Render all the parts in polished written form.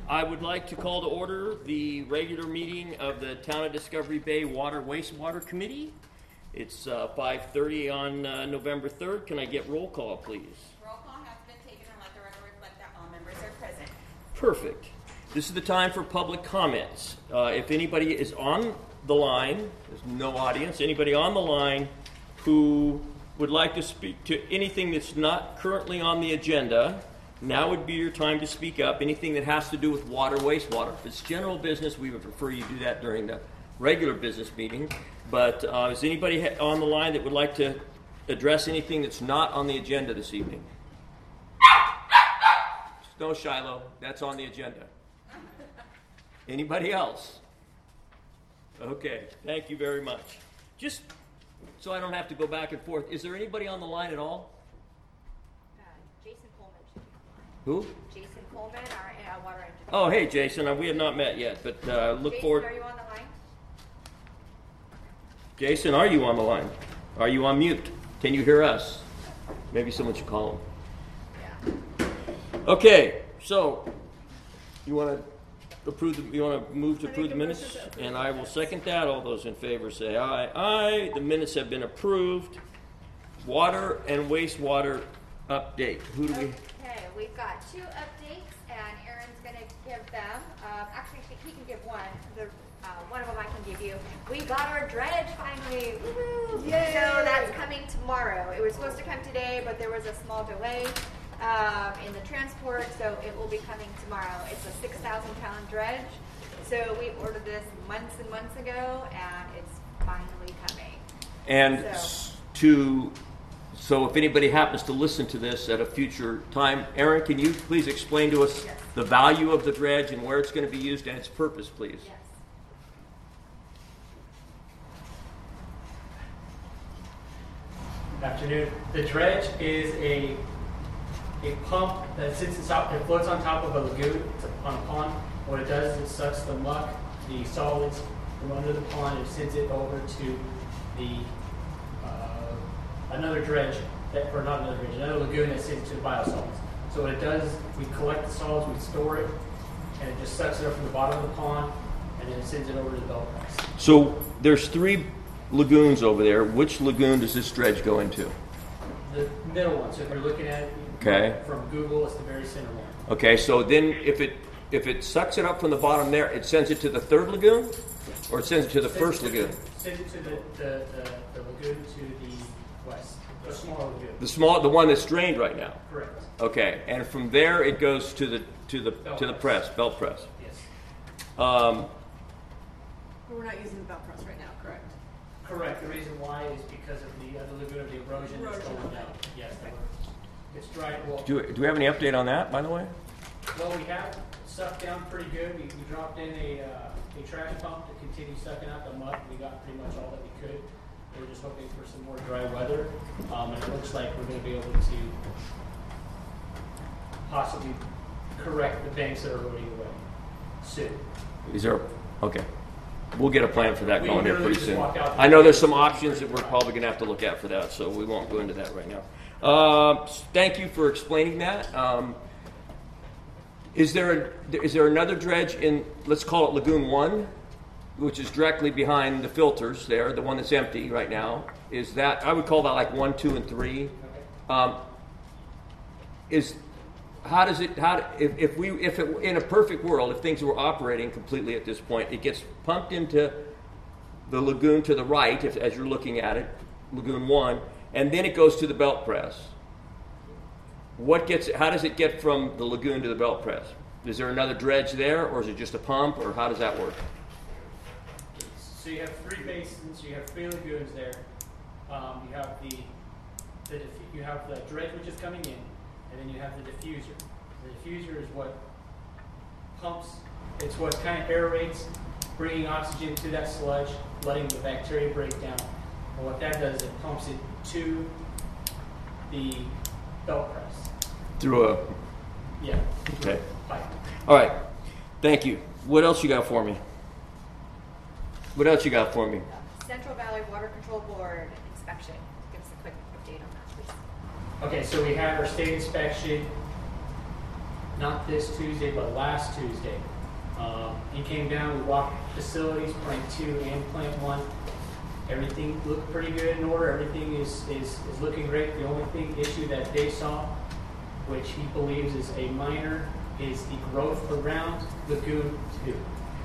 I would like to call to order the regular meeting of the Town of Discovery Bay Water Wastewater Committee. It's 5:30 on November 3rd. Can I get roll call, please? Roll call has been taken and let the record reflect that all members are present. Perfect. This is the time for public comments. If anybody is on the line, there's no audience, anybody on the line who would like to speak to anything that's not currently on the agenda, now would be your time to speak up. Anything that has to do with water, wastewater. If it's general business, we would prefer you do that during the regular business meeting. But is anybody on the line that would like to address anything that's not on the agenda this evening? No, Shiloh, that's on the agenda. Anybody else? Okay, thank you very much. Just so I don't have to go back and forth, is there anybody on the line at all? Jason Coleman should be Who? on. Jason Coleman, our water engineer. Oh, hey, Jason. We have not met yet, but look Jason, forward. are you on the line? Jason, are you on the line? Are you on mute? Can you hear us? Maybe someone should call him. Yeah. Okay, so you want to move to approve the minutes? And I will second that. All those in favor say aye. Aye. The minutes have been approved. Water and wastewater update. Who do we? Okay, we've got two updates, and Aaron's going to give them. Actually, he can give one. One of them I can give you. We got our dredge finally. Woo-hoo. Yay! So that's coming tomorrow. It was supposed to come today, but there was a small delay in the transport, so it will be coming tomorrow. It's a 6,000-pound dredge. So we ordered this months and months ago, and it's finally coming. And so if anybody happens to listen to this at a future time, Aaron, can you please explain to us the value of the dredge and where it's going to be used and its purpose, please? Yes. Good afternoon. The dredge is a pump that sits inside, it floats on top of a lagoon. It's on a pond. What it does is it sucks the muck, the solids from under the pond, and sends it over to the another lagoon that sends to the biosolids. So what it does, we collect the solids, we store it, and it just sucks it up from the bottom of the pond, and then it sends it over to the belt press. So there's 3 lagoons over there. Which lagoon does this dredge go into? The middle one. So if you're looking at it from Google, it's the very center one. Okay, so then if it sucks it up from the bottom there, it sends it to the 3rd lagoon, or it sends it to the first lagoon? Send it to the lagoon to the west, the smaller lagoon. The one that's drained right now. Correct. Okay, and from there it goes to the belt press. Yes. But we're not using the belt press right now, correct? Correct. The reason why is because of the other lagoon of the erosion that's going down. Yes, it's dry. Well, Do we have any update on that, by the way? Well, we have sucked down pretty good. We dropped in a trash pump to continue sucking out the muck. We got pretty much all that we could. We're just hoping for some more dry weather, and it looks like we're going to be able to possibly correct the banks that are eroding away soon. Is there? Okay. We'll get a plan for that going here pretty soon. I I know there's some options that we're probably going to have to look at for that, so we won't go into that right now. Thank you for explaining that. Is there another dredge in, let's call it Lagoon 1, which is directly behind the filters there, the one that's empty right now? Is that, I would call that like 1, 2, and 3. If in a perfect world, if things were operating completely at this point, it gets pumped into the lagoon to the right, as you're looking at it, Lagoon 1, and then it goes to the belt press. How does it get from the lagoon to the belt press? Is there another dredge there, or is it just a pump, or how does that work? So you have 3 basins, you have 3 lagoons there. You have the dredge which is coming in, and then you have the diffuser. The diffuser is what pumps, it's what kind of aerates, bringing oxygen to that sludge, letting the bacteria break down. And what that does, it pumps it to the belt press. Through a... Yeah. Okay. Pipe. All right. Thank you. What else you got for me? Central Valley Water Control Board inspection. Give us a quick update on that, please. Okay, so we had our state inspection not this Tuesday, but last Tuesday. He came down, we walked facilities, plant 2 and plant 1. Everything looked pretty good in order. Everything is looking great. The only issue that they saw, which he believes is a minor, is the growth around Lagoon 2.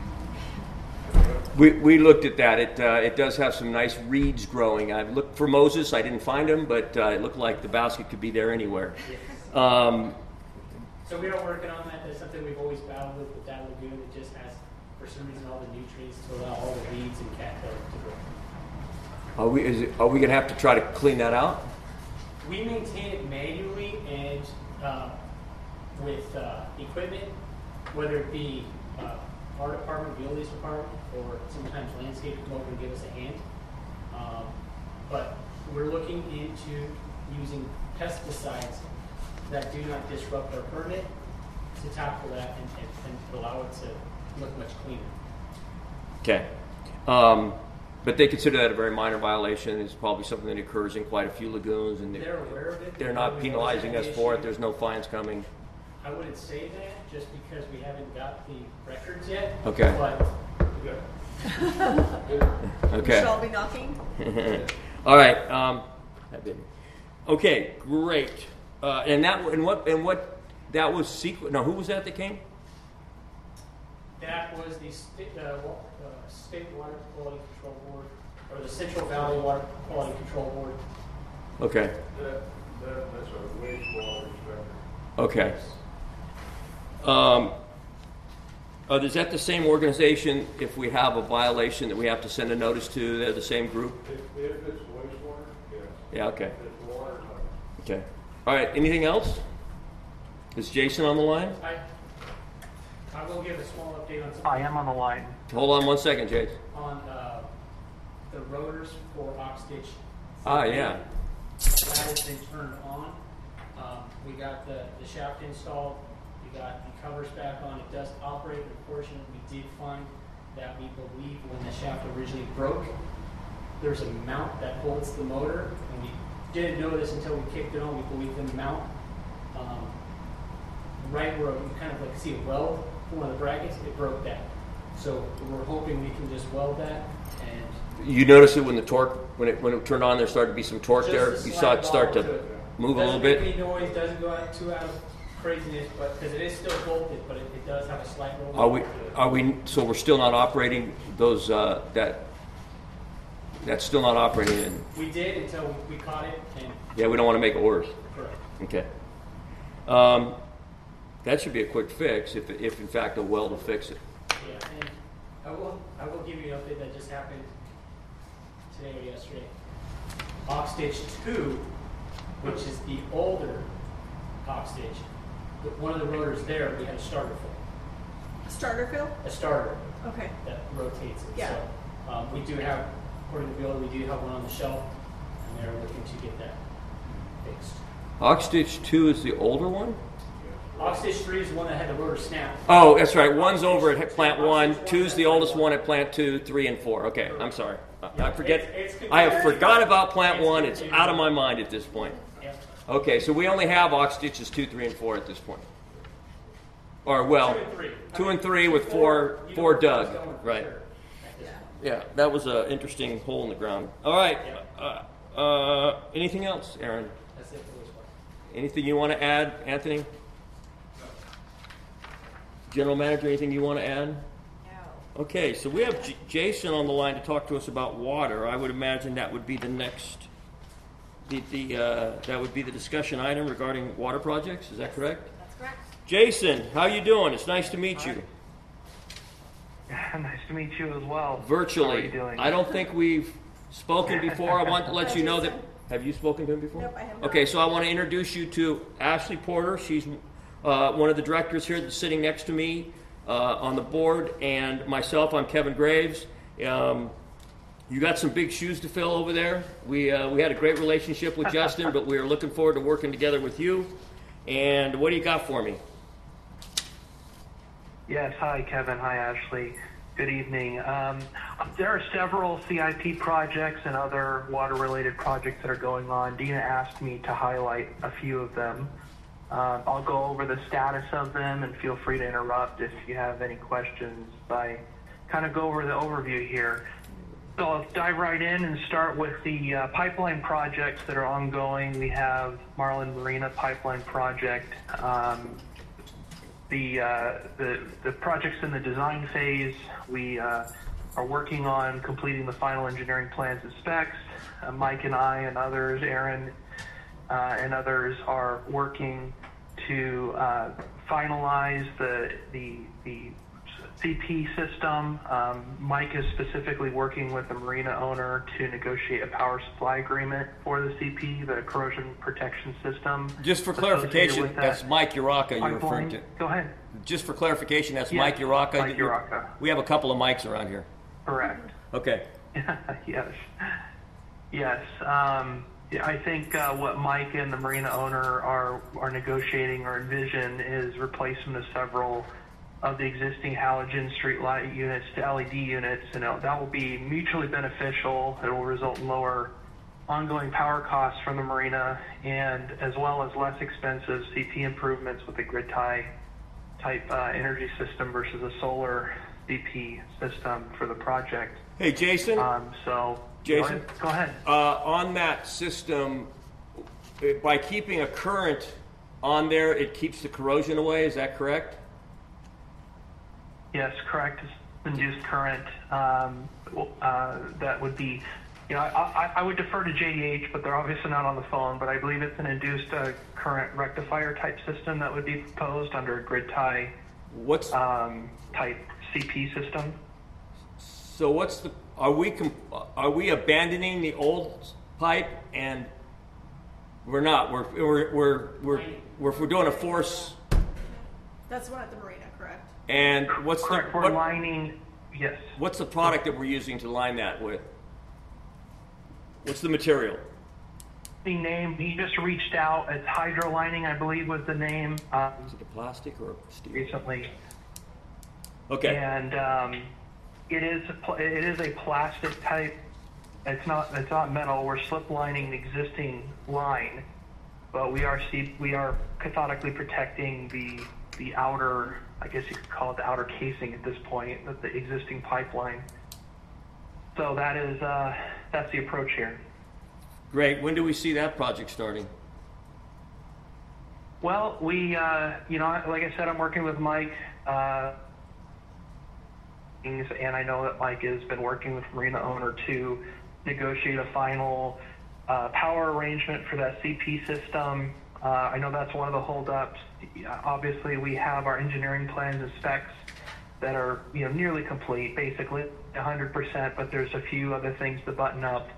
We looked at that. It does have some nice reeds growing. I've looked for Moses. I didn't find him, but it looked like the basket could be there anywhere. Yes. Um, So we are working on that. That's something we've always battled with that lagoon. It just has, for some reason, all the nutrients to allow all the weeds and cattails to grow. are we going to have to try to clean that out? We maintain it manually and with equipment, whether it be our department, Viole's department, or sometimes landscape come over and give us a hand. But we're looking into using pesticides that do not disrupt our permit to tackle that and allow it to look much cleaner. Okay. But they consider that a very minor violation. It's probably something that occurs in quite a few lagoons, and They're aware of it. they're not penalizing us for it. There's no fines coming. I wouldn't say that just because we haven't got the records yet. Okay. But Okay. Shall be knocking. All right. Okay. Great. And what that was secret. No, who was that came? that was the State Water Quality Control Board, or the Central Valley Water Quality Control Board. Okay. That's a wastewater inspector. Okay. Is that the same organization? If we have a violation that we have to send a notice to, they're the same group? If it's wastewater, yes. Yeah. Okay. If it's water, no. Okay. All right. Anything else? Is Jason on the line? I will give a small update on something. I am on the line. Hold on 1 second, Jason. On the rotors for Oxditch. Yeah. That has been turned on. We got the shaft installed. We got the covers back on. It does operate. Unfortunately, we did find that we believe when the shaft originally broke, there's a mount that holds the motor, and we didn't know this until we kicked it on. We believe the mount, right where you kind of like see a weld for one of the brackets, it broke that. So we're hoping we can just weld that and You noticed it when the torque, when it turned on, there started to be some torque just there. a You slight saw it start wobble to it. move a little Doesn't bit. make any noise, doesn't go out too out of craziness, but because it is still bolted, but it does have a slight roll. Are we? So we're still not operating those. That's still not operating. And We did until we caught it, and yeah, we don't want to make it worse. correct. Okay. That should be a quick fix if in fact a weld will fix it. Yeah, and I will give you an update that just happened today or yesterday. Oxditch 2, which is the older Oxditch, one of the rotors there, we had a starter for. A starter fill? A starter Okay. that rotates it. Yeah. So we do have, according to Bill, we do have one on the shelf, and they're looking to get that fixed. Oxditch 2 is the older one? Oxditch 3 is the one that had the rotor snap. Oh, that's right. One's over at plant 1. 2's the oldest one at plant 2, 3, and 4. Okay, I'm sorry. I forget. I have forgot about plant 1. It's out of my mind at this point. Yep. Okay, so we only have Oxditches 2, 3, and 4 at this point. Or, well, 2 and 3. 2 and 3 with four dug. Right. Sure, at this point. Yeah, that was an interesting hole in the ground. All right. Anything else, Aaron? That's it for this one. Anything you want to add, Anthony? General Manager, anything you want to add? No. Okay, so we have Jason on the line to talk to us about water. I would imagine that would be the next, that would be the discussion item regarding water projects. Is that correct? That's correct. Jason, how you doing? It's nice to meet you. Nice to meet you as well. Virtually. How are you doing? I don't think we've spoken before. I want to let you know that. Have you spoken to him before? Nope, I have not. Okay, so I want to introduce you to Ashley Porter. She's one of the directors here that's sitting next to me on the board, and myself, I'm Kevin Graves. You got some big shoes to fill over there. We had a great relationship with Justin, but we are looking forward to working together with you. And what do you got for me? Yes, hi Kevin, hi Ashley. Good evening. There are several CIP projects and other water-related projects that are going on. Dina asked me to highlight a few of them. I'll go over the status of them, and feel free to interrupt if you have any questions. I kind of go over the overview here. So I'll dive right in and start with the pipeline projects that are ongoing. We have Marlin Marina Pipeline Project. The project's in the design phase. We are working on completing the final engineering plans and specs. Mike and I and others, Aaron and others, are working to finalize the CP system. Mike is specifically working with the marina owner to negotiate a power supply agreement for the CP, the corrosion protection system. Just for clarification, that's Mike Uraka you're referring to. Go ahead. Just for clarification, that's Yes, Mike Uraka. Mike Uraka. We have a couple of mics around here. Correct. Okay. Yes. Yes. Yeah, I think what Mike and the marina owner are negotiating or envision is replacement of several of the existing halogen street light units to LED units, and that will be mutually beneficial. It will result in lower ongoing power costs from the marina, and as well as less expensive CP improvements with a grid tie type energy system versus a solar CP system for the project. Hey, Jason. Jason, go ahead. On that system, by keeping a current on there, it keeps the corrosion away. Is that correct? Yes, correct. It's induced current. That would be, I would defer to JDH, but they're obviously not on the phone. But I believe it's an induced current rectifier type system that would be proposed under a grid tie type CP system. So what's the? Are we abandoning the old pipe, and we're not? We're doing a force. That's the one at the marina, correct? And what's correct? We're lining. Yes. What's the product that we're using to line that with? What's the material? The name, he just reached out. It's Hydro Lining, I believe, was the name. Is it a plastic or steel? Recently. Okay. And it is a plastic type. It's not metal. We're slip lining the existing line, but we are cathodically protecting the outer, I guess you could call it the outer casing at this point of the existing pipeline. So that's the approach here. Great. When do we see that project starting? Well, we, like I said, I'm working with Mike, and I know that Mike has been working with marina owner to negotiate a final power arrangement for that CP system. I know that's one of the holdups. Obviously, we have our engineering plans and specs that are nearly complete, basically 100%, but there's a few other things to button up.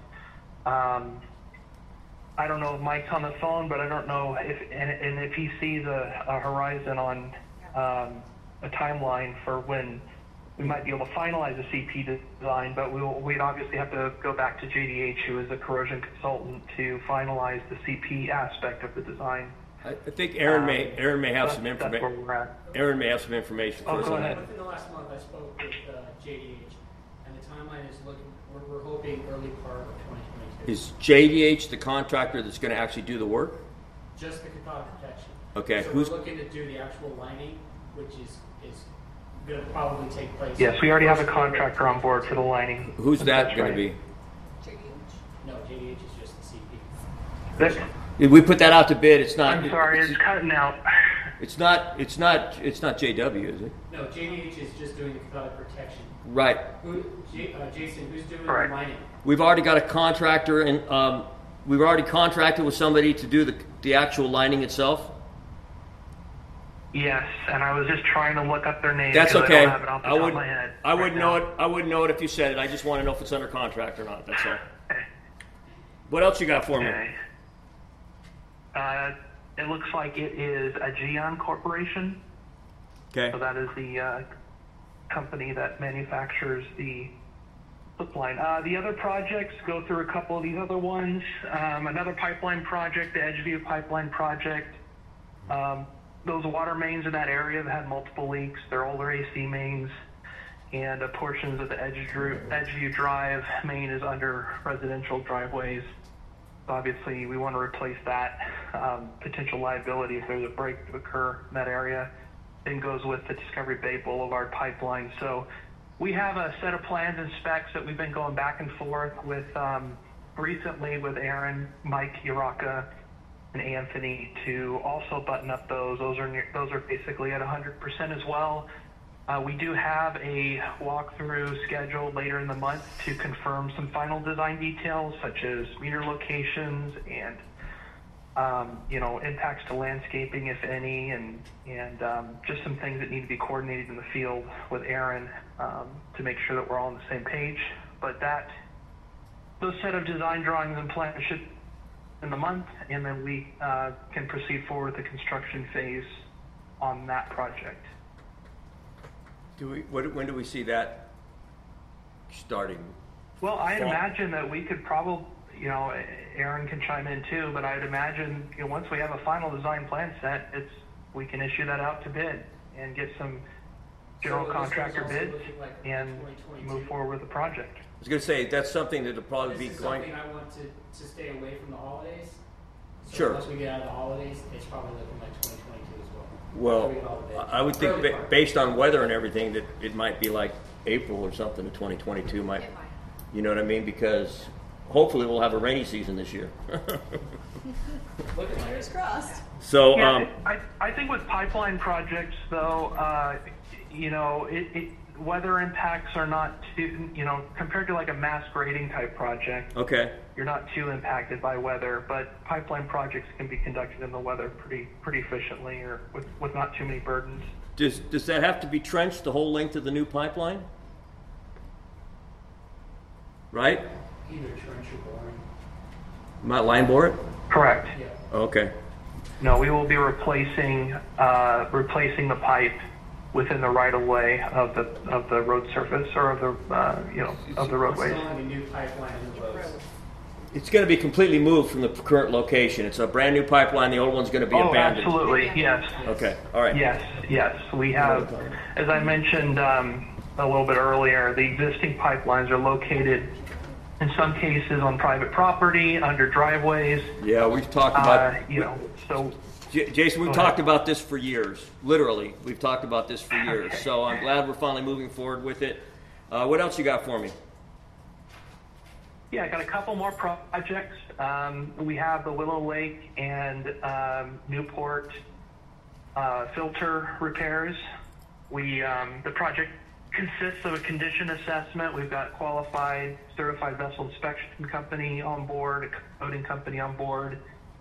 I don't know if Mike's on the phone, but I don't know if he sees a horizon on a timeline for when we might be able to finalize the CP design, but we'd obviously have to go back to JDH, who is a corrosion consultant, to finalize the CP aspect of the design. I think Aaron may have some information. That's where we're at. Aaron may have some information for us go on ahead. that. Within the last month, I spoke with JDH, and the timeline is we're hoping early part of 2022. Is JDH the contractor that's going to actually do the work? Just the cathodic protection. Okay. So we're looking to do the actual lining, which is going to probably take place. Yes, we already have a contractor on board for the lining. Who's that going right. to be? No, JDH is just the CP. We put that out to bid. It's not. I'm sorry, it's cutting out. It's not JW, is it? No, JDH is just doing the cathodic protection. Right. Jason, who's doing Correct. the lining? We've already got a contractor, and we've already contracted with somebody to do the actual lining itself. Yes, and I was just trying to look up their name. That's because okay. I don't have it off the top of my head. I wouldn't right know now. it. I wouldn't know it if you said it. I just want to know if it's under contract or not. That's all. What else you got for me? Okay. It looks like it is a Geon Corporation. Okay. So that is the company that manufactures the slip line. The other projects, go through a couple of these other ones. Another pipeline project, the Edgeview Pipeline Project. Those water mains in that area have had multiple leaks. They're older AC mains, and portions of the Edgeview Drive main is under residential driveways. So obviously, we want to replace that potential liability if there's a break to occur in that area. Same goes with the Discovery Bay Boulevard pipeline. So we have a set of plans and specs that we've been going back and forth with recently with Aaron, Mike, Uraka, and Anthony to also button up those. Those are basically at 100% as well. We do have a walkthrough scheduled later in the month to confirm some final design details, such as meter locations and impacts to landscaping, if any, and just some things that need to be coordinated in the field with Aaron to make sure that we're all on the same page. But those set of design drawings and plans should in the month, and then we can proceed forward with the construction phase on that project. When do we see that starting? Well, I'd imagine that we could probably, Aaron can chime in too, but I'd imagine, once we have a final design plan set, we can issue that out to bid and get some general contractor bids and move forward with the project. I was going to say, that's something that'll probably be going. Something I want to stay away from the holidays. So Sure. Once we get out of the holidays, it's probably looking like 2022 as well. Well, I would think based on weather and everything that it might be like April or something of 2022 might, It might. you know what I mean? Because hopefully we'll have a rainy season this year. Look at Fingers crossed. So, I think with pipeline projects, though, weather impacts are not too, compared to like a mass grading type project, okay. you're not too impacted by weather, but pipeline projects can be conducted in the weather pretty efficiently or with not too many burdens. Does that have to be trenched the whole length of the new pipeline? Right? either trench or boring. Not line bore it? Correct. Yeah. Okay. No, we will be replacing the pipe within the right of way of the road surface or of the roadways. Installing a new pipeline in the roads. It's going to be completely moved from the current location. It's a brand new pipeline. The old one's going to be abandoned. Absolutely. Yes. Okay. All right. Yes. We have, as I mentioned a little bit earlier, the existing pipelines are located in some cases on private property, under driveways. Yeah, we've talked about. So. Jason, we've talked about this for years. Literally, we've talked about this for years. Okay. So I'm glad we're finally moving forward with it. What else you got for me? Yeah, I got a couple more projects. We have the Willow Lake and Newport filter repairs. The project consists of a condition assessment. We've got qualified certified vessel inspection company on board, a coating company on board.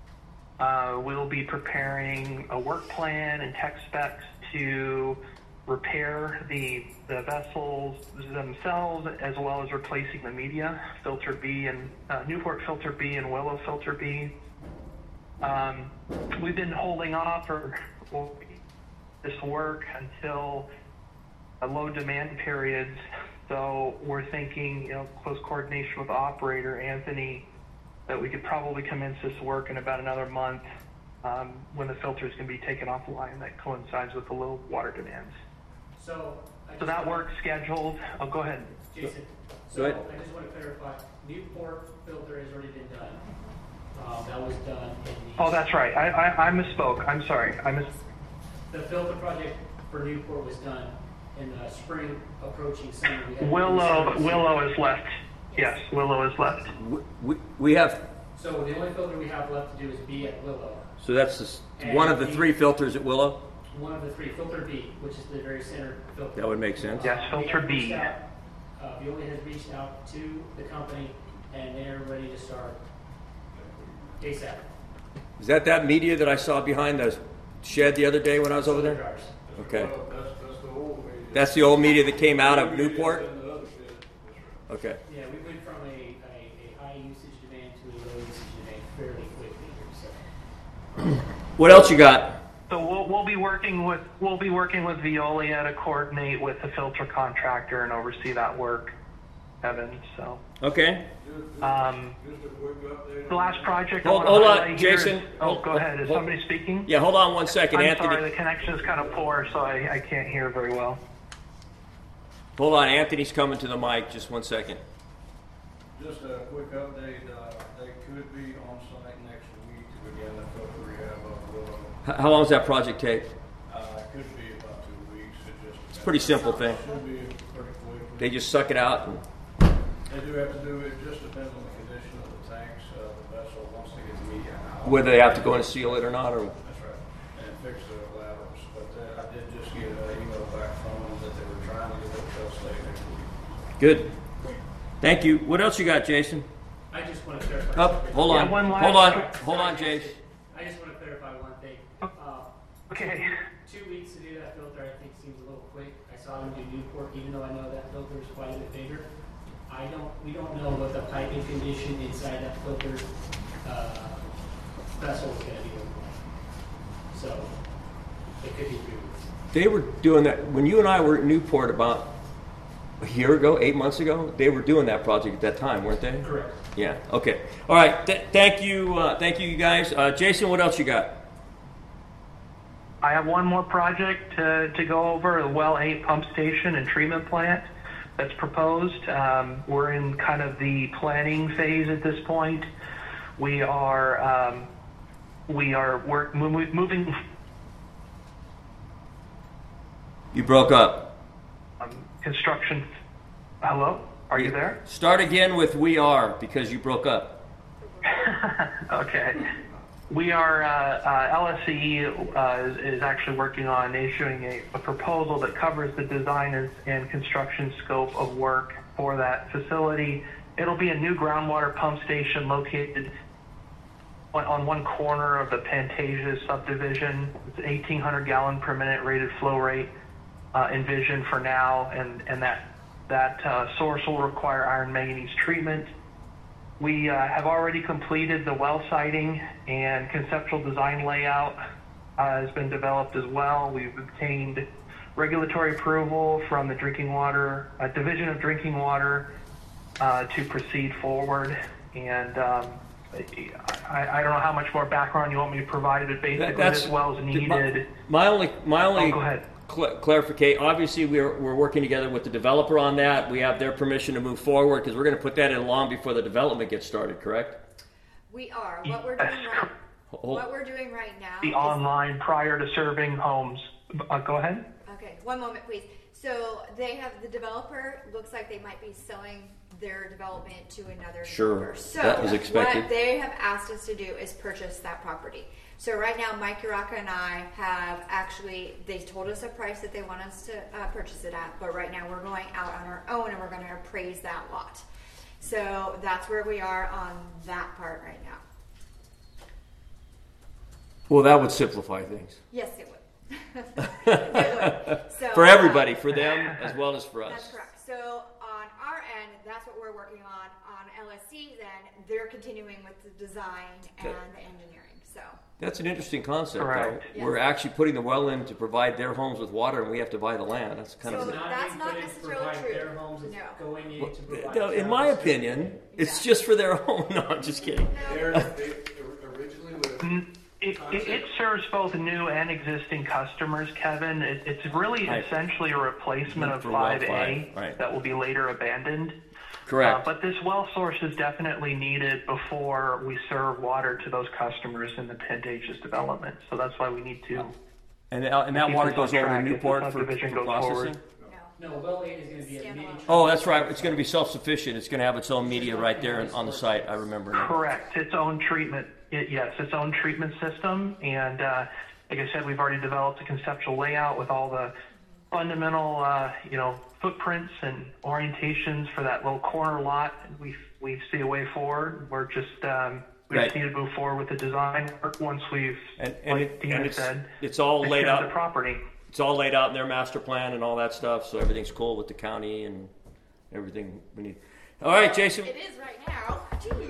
We'll be preparing a work plan and tech specs to repair the vessels themselves, as well as replacing the media, Filter B and Newport Filter B and Willow Filter B. We've been holding off for this work until low demand periods, so we're thinking, close coordination with the operator, Anthony, that we could probably commence this work in about another month when the filters can be taken offline. That coincides with the low water demands. So that work's scheduled. Oh, go ahead. Jason, Go ahead. I just want to clarify, Newport filter has already been done. That was done in the... Oh, that's right. I misspoke. I'm sorry. The filter project for Newport was done in the spring approaching summer. We had Willow is left. Yes, Willow is left. We have. So the only filter we have left to do is B at Willow. So that's one of the three filters at Willow. One of the three, filter B, which is the very center filter. That would make sense. Yes, filter B. Veolia has reached out to the company, and they're ready to start ASAP. Is that media that I saw behind the shed the other day when I was over there? Jars. Okay. That's the old media. That's the old media that came out of Newport? In the other shed. That's right. Okay. Yeah, we went from a high usage demand to a low usage demand fairly quickly here. So What else you got? So we'll be working with Veolia to coordinate with the filter contractor and oversee that work, Evan. So. Okay. Just a quick update. The last project. Hold I wanna on, highlight here is- Jason. Go ahead. Is somebody speaking? Yeah, hold on one second, I'm Anthony. sorry, the connection is kind of poor, so I can't hear very well. Hold on, Anthony's coming to the mic. Just one second. Just a quick update, they could be on site next week to again, the filter rehab of the, How long does that project take? could be about 2 weeks. It just It's a pretty simple thing. should be pretty quick. They just suck it out. And, They do have to do it, just depends on the condition of the tanks, the vessel, once they get the media out. whether they have to go in and seal it or not, or That's right, and fix the laterals. But I did just get an email back from them that they were trying to get it till stay next week. good. Thank you. What else you got, Jason? I just want to clarify. Oh, something. hold on. Yeah, one last- Hold on, Jace. I just want to clarify one thing. Okay. 2 weeks to do that filter, I think seems a little quick. I saw them do Newport, even though I know that filter is quite a bit bigger. We don't know what the piping condition inside that filter vessel is going to be like. So it could be 3 weeks. They were doing that when you and I were at Newport about a year ago, 8 months ago. They were doing that project at that time, weren't they? Correct. Yeah. Okay. All right. Thank you, you guys. Jason, what else you got? I have one more project to go over, the Well 8 pump station and treatment plant that's proposed. We're in kind of the planning phase at this point. We are moving You broke up. construction. Hello, are you there? Start again with "we are" because you broke up. Okay. We are, LSCE is actually working on issuing a proposal that covers the design and construction scope of work for that facility. It'll be a new groundwater pump station located on one corner of the Pantasia subdivision. It's 1,800 gallon per minute rated flow rate envisioned for now, and that source will require iron manganese treatment. We have already completed the well siting, and conceptual design layout has been developed as well. We've obtained regulatory approval from the Drinking Water Division of Drinking Water to proceed forward. And I don't know how much more background you want me to provide, but basically this well is needed. My only Oh, go ahead. clarification. Obviously, we're working together with the developer on that. We have their permission to move forward because we're going to put that in long before the development gets started. Correct? We are. Yes, What we're doing right now The is, online prior to serving homes. Go ahead. okay, one moment please. So they have, the developer looks like they might be selling their development to another Sure. developer. So That was expected. what they have asked us to do is purchase that property. So right now, Mike Uraka and I have actually, they told us a price that they want us to purchase it at, but right now we're going out on our own and we're going to appraise that lot. So that's where we are on that part right now. Well, that would simplify things Yes, it would. It would. So, for everybody, for them as well as for us. That's correct. So on our end, that's what we're working on. On LSC, then they're continuing with the design and the engineering. So That's an interesting concept. Correct. Though. We're actually putting the well in to provide their homes with water, and we have to buy the land. That's kind So of. It's not that's being not put in to necessarily provide true. their homes, it's No. going in to provide No, in service. my opinion, it's just for their own. No, I'm just kidding. They originally lived. It serves both new and existing customers, Kevin. It's really Right. essentially a replacement of For well 5A 5, right. that will be later abandoned. Correct. But this well source is definitely needed before we serve water to those customers in the Pantages development. So that's why we need to. and that keep water this goes on over to track as the Newport for subdivision goes processing. forward. no. No, well 8 is going to be a mini. Standalone. Oh, that's right. It's going to be self-sufficient. It's going to have its own media right there on the site. I remember now. Correct. Its own treatment. Its own treatment system. And like I said, we've already developed a conceptual layout with all the fundamental, footprints and orientations for that little corner lot. We see a way forward. We're just we Right. just need to move forward with the design work once we've, like Dina said, it's all laid secured the out. property. It's all laid out in their master plan and all that stuff. So everything's cool with the county and everything we need. All right, Jason. It is right now.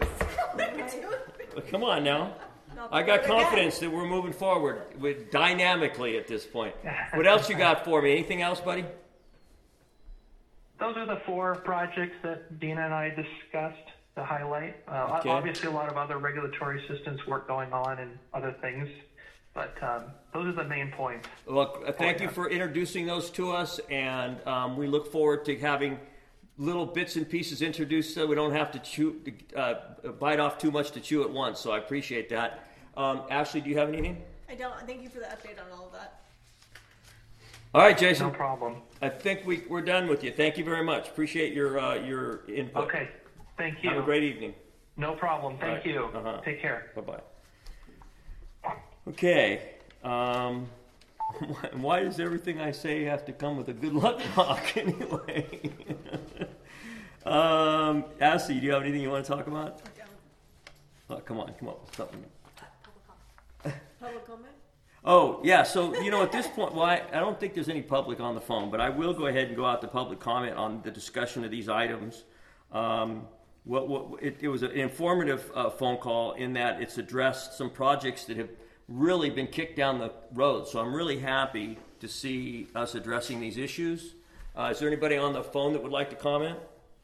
Jeez. Come on now. I got confidence that we're moving forward dynamically at this point. What else you got for me? Anything else, buddy? Those are the 4 projects that Dina and I discussed to highlight. Okay. Obviously, a lot of other regulatory assistance work going on and other things, but those are the main points. Look, thank you for introducing those to us, and we look forward to having little bits and pieces introduced so we don't have to bite off too much to chew at once. So I appreciate that. Ashley, do you have anything? I don't. Thank you for the update on all of that. All right, Jason. No problem. I think we're done with you. Thank you very much. Appreciate your input. Okay. Thank you. Have a great evening. No problem. Thank All right. you. Uh-huh. Take care. Bye-bye. Okay. Why does everything I say have to come with a good luck talk anyway? Ashley, do you have anything you want to talk about? I don't. Oh, come on with something. Public comment? Oh, yeah, so, at this point, I don't think there's any public on the phone, but I will go ahead and go out to public comment on the discussion of these items. It was an informative phone call in that it's addressed some projects that have really been kicked down the road. So I'm really happy to see us addressing these issues. Is there anybody on the phone that would like to comment?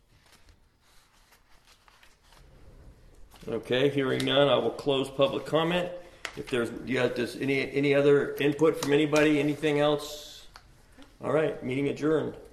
Okay, hearing none, I will close public comment. If there's, does any other input from anybody, anything else? All right, meeting adjourned.